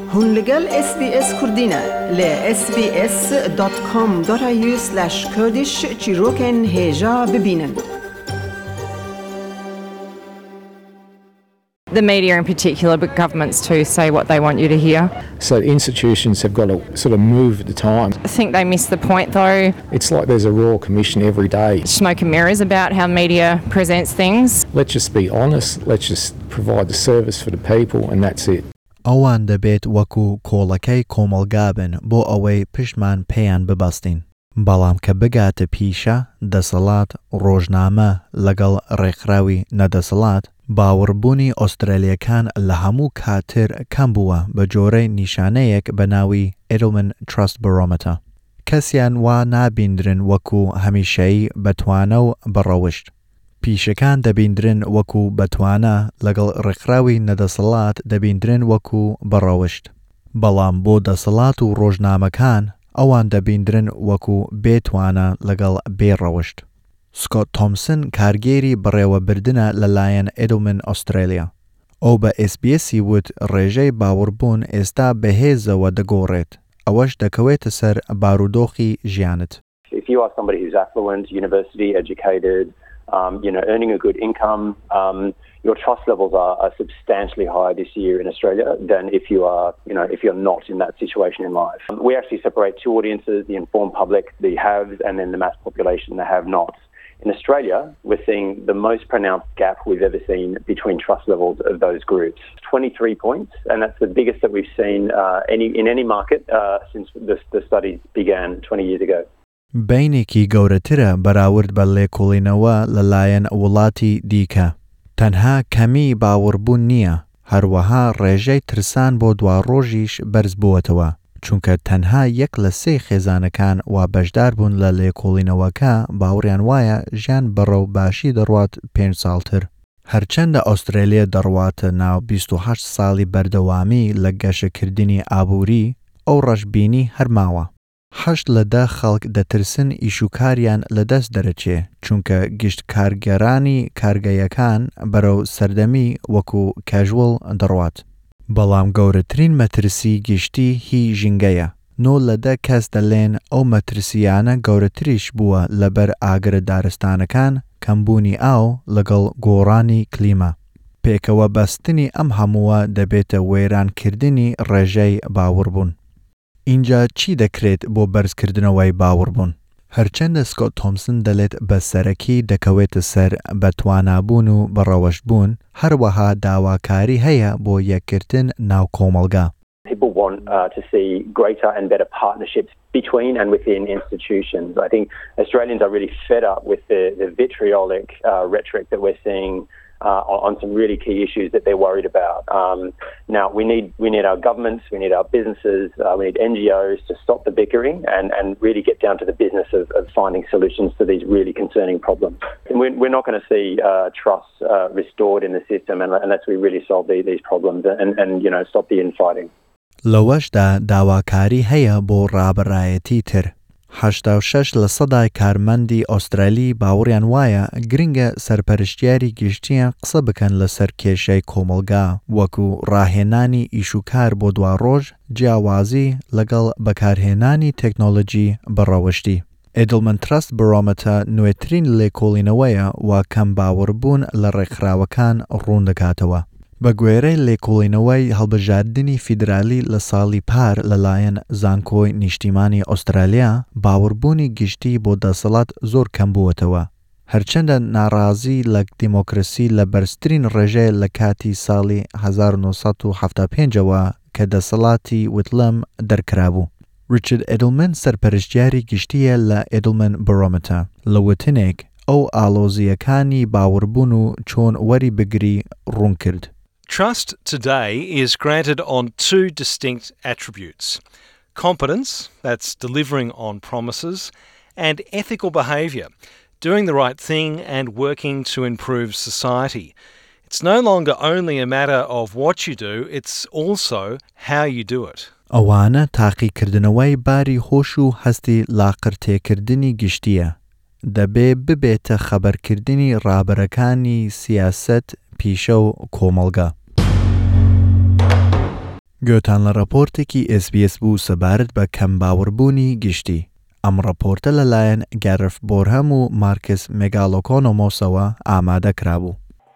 هون لگل SBS کردینه ل sbs.com.au/kurdish چیروکن هجا ببینن. The media in particular, but governments too, say what they want you to hear. So institutions have got to sort of move with the times. I think they miss the point though. It's like there's a Royal Commission every day. Smoke and mirrors about how media presents things. Let's just be honest. Let's just provide the service for the people and that's it. ئەوان دەبێت وەکو کۆڵەکەی کۆمەڵگابن بۆ ئەوەی پشتمان پێیان ببەستین. بەڵام کە بگاتە پیشە دەسەڵات ڕۆژنامە لەگەڵ ڕێکخراوی نەدەسەڵات باوەڕبوونی ئۆسترالیەکان لە هەموو کاتر کەم بووە بە جۆرەی نیشانەیەک بە ناوی Edelman Trust Barometer. کەسیان وا نابیندرن وەکو هەمیشەیی بەتوانە و بەڕەوشت. پیشەکان دەبیندرن وەکو بەتوانە لەگەڵ ڕێکخراوی نەدەسەڵات دەبیندرن وەکو بەڕەوشت. بەڵام بۆ دەسەڵات و ڕۆژنامەکان ئەوان دەبیندرن وەکو بێتوانە لەگەڵ بێڕەوشت. سکۆت تۆمسن کارگێری بەڕێوەبردنە لەلایەن Edelman ئۆسترالیا. ئەو بە SBS وت ڕێژەی باوەڕبوون ئێستا بەهێزەوە دەگۆڕێت. ئەوەش دەکەوێتە سەر بارودۆخی ژیانت. If you are somebody who's affluent, university educated, earning a good income, your trust levels are substantially higher this year in Australia than if you're not in that situation in life. We actually separate two audiences: the informed public, the haves, and then the mass population, the have-nots. In Australia, we're seeing the most pronounced gap we've ever seen between trust levels of those groups. 23 points, and that's the biggest that we've seen in any market since the studies began 20 years ago. بینێکی گەورەترە بەراورد بە لێکۆڵینەوە لەلایەن وڵاتی دیکە. تەنها کەمی باوەڕبوون نییە، هەروەها ڕێژەی ترسان بۆ دواڕۆژیش بەرز بووەتەوە، چونکە تەنها 1 لە 3 خێزانەکان وا بەشدار بوون لە لێکۆڵینەوەکە باوەڕیان وایە ژیان بەڕەو باشی دەڕوات 5 ساڵتر. هەرچەندە ئۆسترالیا دەڕواتە ناو 28 ساڵی بەردەوامی لە گەشەکردنی ئابووری، ئەو ڕەشبینی هەرماوە. 8 لە 10 خەڵک دەترسن ئیشوکاریان لەدەست دەرەچێ چونکە گشت کارگەرانی کارگەیەکان بەرەو سەردەمی وەکو کەژوڵ دەڕوات. بەڵام گەورەترین مەترسی گشتی هی ژینگەیە. 9 لە 10 کەس دەڵێن ئەو مەترسیانە گەورەتریش بووە لەبەر ئاگرە دارستانەکان، کەمبوونی ئاو لەگەڵ گۆڕانی کلیمە. پێکەوە بەستنی ئەم هەمووە دەبێتە وێرانکردنی ڕێژەی باوەڕبوون. اینجا چی دەکرێت بۆ بەرزکردنەوەی باوەڕبوون؟ هەرچەندە سکۆت تۆمسن دەڵێت بەسەرەکی دەکەوێتە سەر بەتوانابوون و بەڕەوەشتبوون، هەروەها داواکاری هەیە بۆ یەکگرتن ناو کۆمەڵگا. People want to see greater and better partnerships between and within institutions. I think Australians are really fed up with the vitriolic rhetoric that we're seeing on some really key issues that they're worried about. Now, we need our governments, we need our businesses, we need NGOs to stop the bickering and really get down to the business of finding solutions to these really concerning problems. And we're not going to see trust restored in the system unless we really solve these problems and stop the infighting. لەوەشدا داواکاری هەیە بۆ ڕابەرایەتی تر. 86 لە 100 کارمەندی ئۆسترالی باوەڕیان وایە گرنگە سەرپەرشتیاری گشتیان قسە بکەن لەسەر کێشەی کۆمەڵگا وەکو ڕاهێنانی ئیشوکار بۆ دواڕۆژ، جیاوازی لەگەڵ بەکارهێنانی تەکنۆلۆژی بەڕەوشتی. Edelman Trust Barometer نوێترین لێکۆڵینەوەیە و کەم باوەڕبوون لە ڕێکخراوەکان ڕوون دەکاتەوە. بە گوێرەی لێکۆڵینەوەی هەڵبژاردننی فیدرالی لە ساڵی پار لەلایەن زانکۆی نیشتیمانی ئۆسترالیا باوەڕبوونی گشتی بۆ دەسەڵات زۆر کەم بووەتەوە. هەرچەندە ناڕازی لە دیمۆکراسی لە بەرزترین ڕێژەیە لە کاتی ساڵی 1975ەوە کە دەسەڵاتی وتلەم دەرکرابوو. ریچارد ئێدلمن سەرپەرشتیاری گشتیە لە Edelman Barometer لە وتنێک ئەو ئالۆزیەکانی باوەڕبوون و چۆن وەری بگری ڕوون کرد. Trust today is granted on 2 distinct attributes: competence, that's delivering on promises, and ethical behaviour, doing the right thing and working to improve society. It's no longer only a matter of what you do, it's also how you do it. ئەوانە تاقیکردنەوەی باری هۆش و هەستی لاقرتێکردنی گشتیە. دەبێ ببێتە خەبەرکردنی ڕابەرەکانی سیاسەت پیشە و کۆمەڵگا. گوتان لە راپۆرتێکی SBS بوو سەبارەت بە کەم باوەڕبوونی گشتی. ئەم راپۆرتە لەلایەن گەرف بۆرهەم و مارکس مێگالۆکۆنۆمۆسەوە ئامادە کرابوو.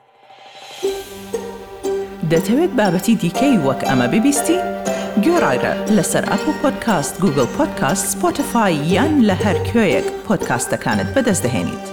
دەتەوێت بابەتی دیکەی وەک ئەمە ببیستی؟ گۆڕایرە لەسەر ئەپل پۆدکاست، گوگل پۆدکاست، سپۆتیفای یان لە هەر کوێیەک پۆدکاستەکانت بەدەست دەهێنیت.